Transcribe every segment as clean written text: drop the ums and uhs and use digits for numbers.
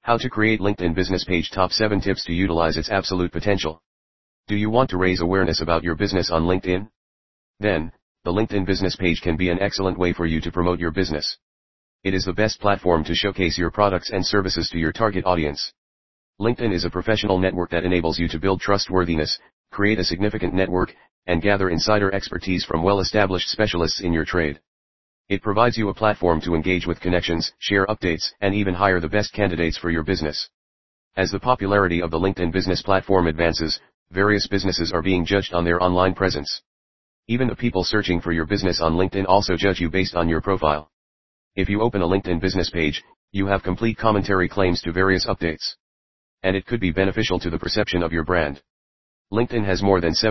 How to create LinkedIn business page. Top 7 tips to utilize its absolute potential. Do you want to raise awareness about your business on LinkedIn? Then, the LinkedIn business page can be an excellent way for you to promote your business. It is the best platform to showcase your products and services to your target audience. LinkedIn is a professional network that enables you to build trustworthiness, create a significant network, and gather insider expertise from well-established specialists in your trade. It provides you a platform to engage with connections, share updates, and even hire the best candidates for your business. As the popularity of the LinkedIn business platform advances, various businesses are being judged on their online presence. Even the people searching for your business on LinkedIn also judge you based on your profile. If you open a LinkedIn business page, you have complete commentary claims to various updates. And it could be beneficial to the perception of your brand. LinkedIn has more than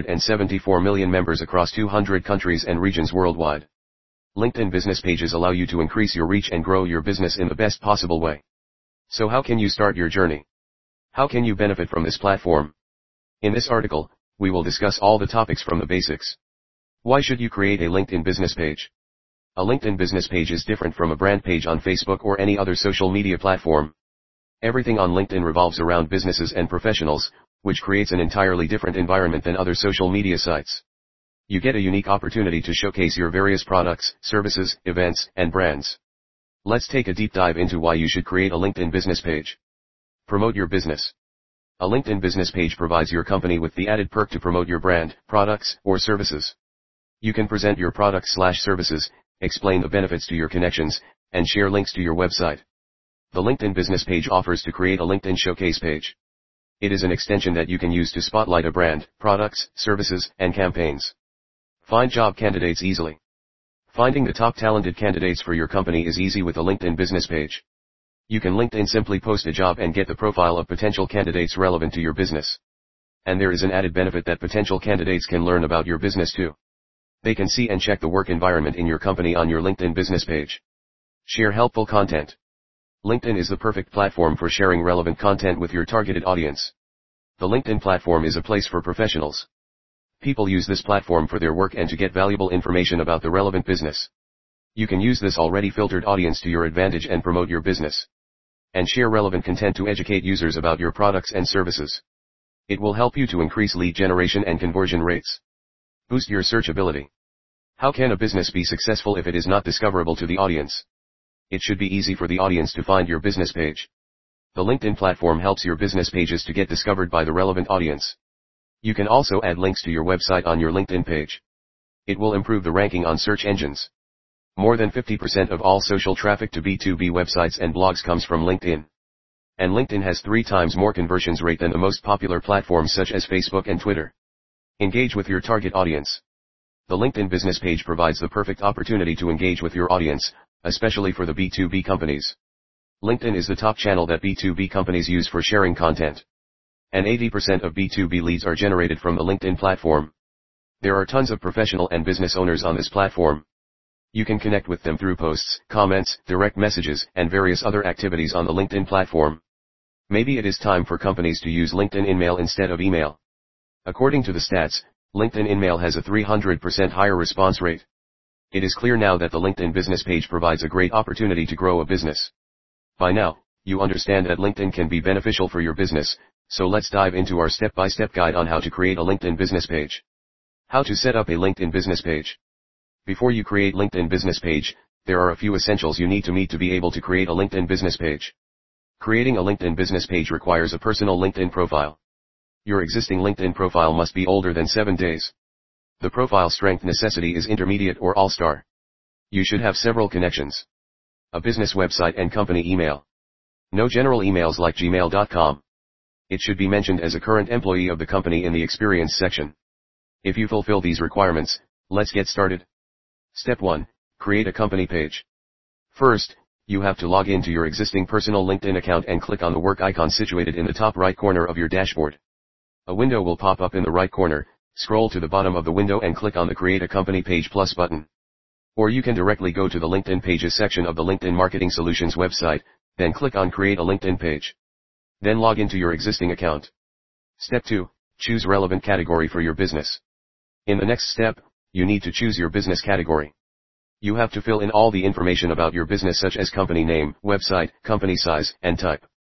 774 million members across 200 countries and regions worldwide. LinkedIn business pages allow you to increase your reach and grow your business in the best possible way. So how can you start your journey? How can you benefit from this platform? In this article, we will discuss all the topics from the basics. Why should you create a LinkedIn business page? A LinkedIn business page is different from a brand page on Facebook or any other social media platform. Everything on LinkedIn revolves around businesses and professionals, which creates an entirely different environment than other social media sites. You get a unique opportunity to showcase your various products, services, events, and brands. Let's take a deep dive into why you should create a LinkedIn business page. Promote your business. A LinkedIn business page provides your company with the added perk to promote your brand, products, or services. You can present your products/services, explain the benefits to your connections, and share links to your website. The LinkedIn business page offers to create a LinkedIn showcase page. It is an extension that you can use to spotlight a brand, products, services, and campaigns. Find job candidates easily. Finding the top talented candidates for your company is easy with a LinkedIn business page. You can LinkedIn simply post a job and get the profile of potential candidates relevant to your business. And there is an added benefit that potential candidates can learn about your business too. They can see and check the work environment in your company on your LinkedIn business page. Share helpful content. LinkedIn is the perfect platform for sharing relevant content with your targeted audience. The LinkedIn platform is a place for professionals. People use this platform for their work and to get valuable information about the relevant business. You can use this already filtered audience to your advantage and promote your business. And share relevant content to educate users about your products and services. It will help you to increase lead generation and conversion rates. Boost your searchability. How can a business be successful if it is not discoverable to the audience? It should be easy for the audience to find your business page. The LinkedIn platform helps your business pages to get discovered by the relevant audience. You can also add links to your website on your LinkedIn page. It will improve the ranking on search engines. More than 50% of all social traffic to B2B websites and blogs comes from LinkedIn. And LinkedIn has 3 times more conversions rate than the most popular platforms such as Facebook and Twitter. Engage with your target audience. The LinkedIn business page provides the perfect opportunity to engage with your audience, especially for the B2B companies. LinkedIn is the top channel that B2B companies use for sharing content. And 80% of B2B leads are generated from the LinkedIn platform. There are tons of professional and business owners on this platform. You can connect with them through posts, comments, direct messages, and various other activities on the LinkedIn platform. Maybe it is time for companies to use LinkedIn InMail instead of email. According to the stats, LinkedIn InMail has a 300% higher response rate. It is clear now that the LinkedIn business page provides a great opportunity to grow a business. By now, you understand that LinkedIn can be beneficial for your business, so let's dive into our step-by-step guide on how to create a LinkedIn business page. How to set up a LinkedIn business page. Before you create LinkedIn business page, there are a few essentials you need to meet to be able to create a LinkedIn business page. Creating a LinkedIn business page requires a personal LinkedIn profile. Your existing LinkedIn profile must be older than 7 days. The profile strength necessity is intermediate or all-star. You should have several connections. A business website and company email. No general emails like gmail.com. It should be mentioned as a current employee of the company in the experience section. If you fulfill these requirements, let's get started. Step 1. Create a company page. First, you have to log into your existing personal LinkedIn account and click on the work icon situated in the top right corner of your dashboard. A window will pop up in the right corner. Scroll to the bottom of the window and click on the Create a Company Page Plus button. Or you can directly go to the LinkedIn Pages section of the LinkedIn Marketing Solutions website, then click on Create a LinkedIn Page. Then log into your existing account. Step 2. Choose relevant category for your business. In the next step, you need to choose your business category. You have to fill in all the information about your business such as company name, website, company size, and type.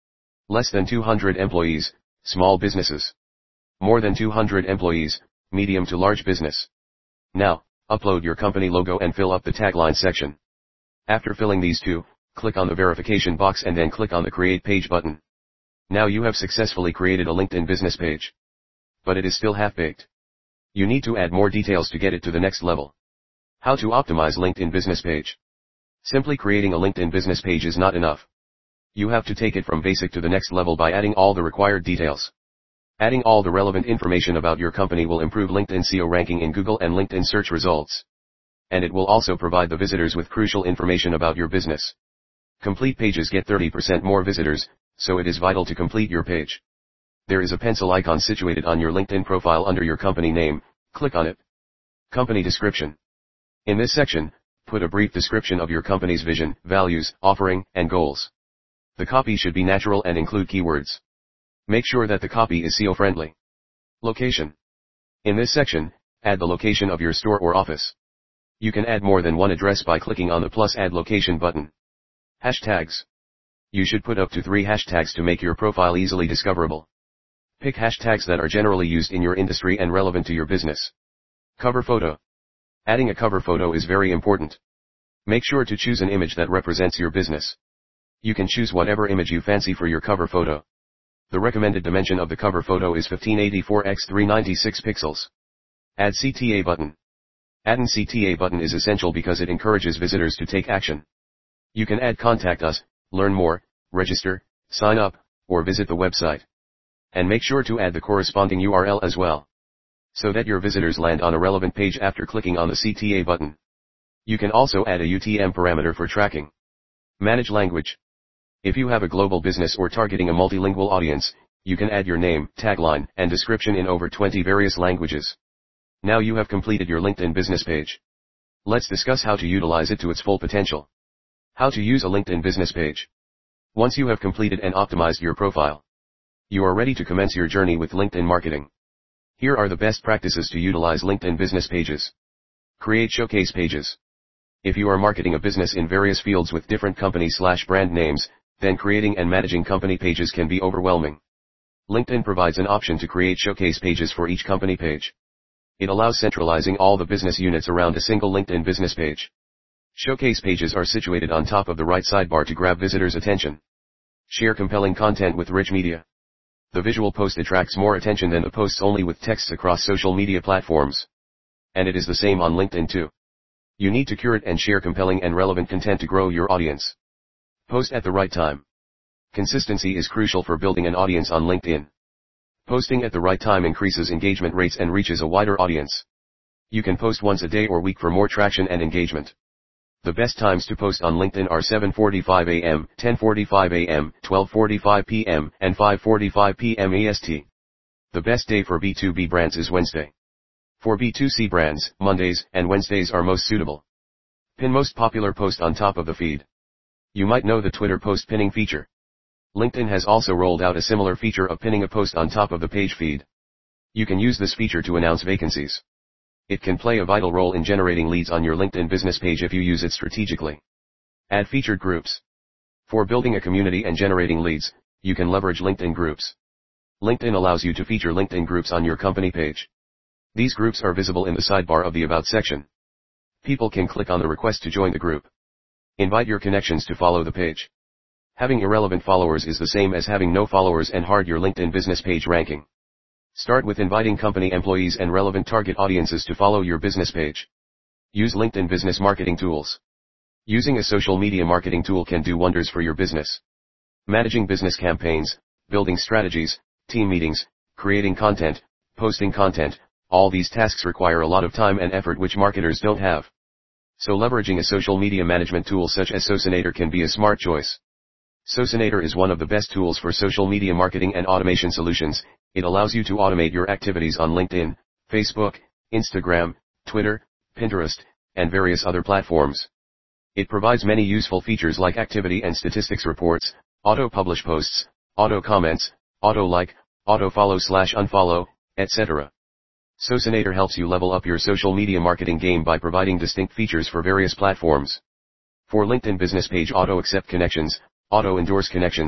Less than 200 employees, small businesses. More than 200 employees, medium to large business. Now, upload your company logo and fill up the tagline section. After filling these two, click on the verification box and then click on the Create Page button. Now you have successfully created a LinkedIn business page. But it is still half-baked. You need to add more details to get it to the next level. How to optimize LinkedIn business page? Simply creating a LinkedIn business page is not enough. You have to take it from basic to the next level by adding all the required details. Adding all the relevant information about your company will improve LinkedIn SEO ranking in Google and LinkedIn search results. And it will also provide the visitors with crucial information about your business. Complete pages get 30% more visitors, so it is vital to complete your page. There is a pencil icon situated on your LinkedIn profile under your company name, click on it. Company description. In this section, put a brief description of your company's vision, values, offering, and goals. The copy should be natural and include keywords. Make sure that the copy is SEO friendly. Location. In this section, add the location of your store or office. You can add more than one address by clicking on the plus add location button. Hashtags. You should put up to 3 hashtags to make your profile easily discoverable. Pick hashtags that are generally used in your industry and relevant to your business. Cover photo. Adding a cover photo is very important. Make sure to choose an image that represents your business. You can choose whatever image you fancy for your cover photo. The recommended dimension of the cover photo is 1584 x 396 pixels. Add CTA button. Adding CTA button is essential because it encourages visitors to take action. You can add contact us, learn more, register, sign up, or visit the website. And make sure to add the corresponding URL as well, so that your visitors land on a relevant page after clicking on the CTA button. You can also add a UTM parameter for tracking. Manage language. If you have a global business or targeting a multilingual audience, you can add your name, tagline, and description in over 20 various languages. Now you have completed your LinkedIn business page. Let's discuss how to utilize it to its full potential. How to use a LinkedIn business page. Once you have completed and optimized your profile, you are ready to commence your journey with LinkedIn marketing. Here are the best practices to utilize LinkedIn business pages. Create showcase pages. If you are marketing a business in various fields with different company/brand names, then creating and managing company pages can be overwhelming. LinkedIn provides an option to create showcase pages for each company page. It allows centralizing all the business units around a single LinkedIn business page. Showcase pages are situated on top of the right sidebar to grab visitors' attention. Share compelling content with rich media. The visual post attracts more attention than the posts only with text across social media platforms. And it is the same on LinkedIn too. You need to curate and share compelling and relevant content to grow your audience. Post at the right time. Consistency is crucial for building an audience on LinkedIn. Posting at the right time increases engagement rates and reaches a wider audience. You can post once a day or week for more traction and engagement. The best times to post on LinkedIn are 7:45 a.m., 10:45 a.m., 12:45 p.m., and 5:45 p.m. EST. The best day for B2B brands is Wednesday. For B2C brands, Mondays and Wednesdays are most suitable. Pin most popular post on top of the feed. You might know the Twitter post pinning feature. LinkedIn has also rolled out a similar feature of pinning a post on top of the page feed. You can use this feature to announce vacancies. It can play a vital role in generating leads on your LinkedIn business page if you use it strategically. Add featured groups. For building a community and generating leads, you can leverage LinkedIn groups. LinkedIn allows you to feature LinkedIn groups on your company page. These groups are visible in the sidebar of the About section. People can click on the request to join the group. Invite your connections to follow the page. Having irrelevant followers is the same as having no followers and hard your LinkedIn business page ranking. Start with inviting company employees and relevant target audiences to follow your business page. Use LinkedIn business marketing tools. Using a social media marketing tool can do wonders for your business. Managing business campaigns, building strategies, team meetings, creating content, posting content, all these tasks require a lot of time and effort which marketers don't have. So leveraging a social media management tool such as Socinator can be a smart choice. Socinator is one of the best tools for social media marketing and automation solutions. It allows you to automate your activities on LinkedIn, Facebook, Instagram, Twitter, Pinterest, and various other platforms. It provides many useful features like activity and statistics reports, auto-publish posts, auto-comments, auto-like, auto-follow/unfollow, etc. Socinator helps you level up your social media marketing game by providing distinct features for various platforms. For LinkedIn business page auto-accept connections, auto-endorse connections,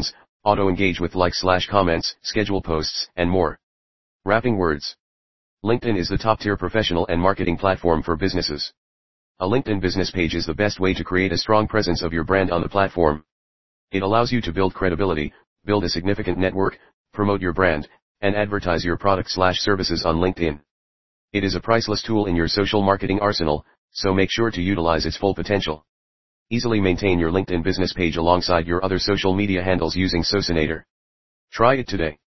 auto-engage with likes/comments, schedule posts, and more. Wrapping words. LinkedIn is the top-tier professional and marketing platform for businesses. A LinkedIn business page is the best way to create a strong presence of your brand on the platform. It allows you to build credibility, build a significant network, promote your brand, and advertise your products/services on LinkedIn. It is a priceless tool in your social marketing arsenal, so make sure to utilize its full potential. Easily maintain your LinkedIn business page alongside your other social media handles using Socinator. Try it today.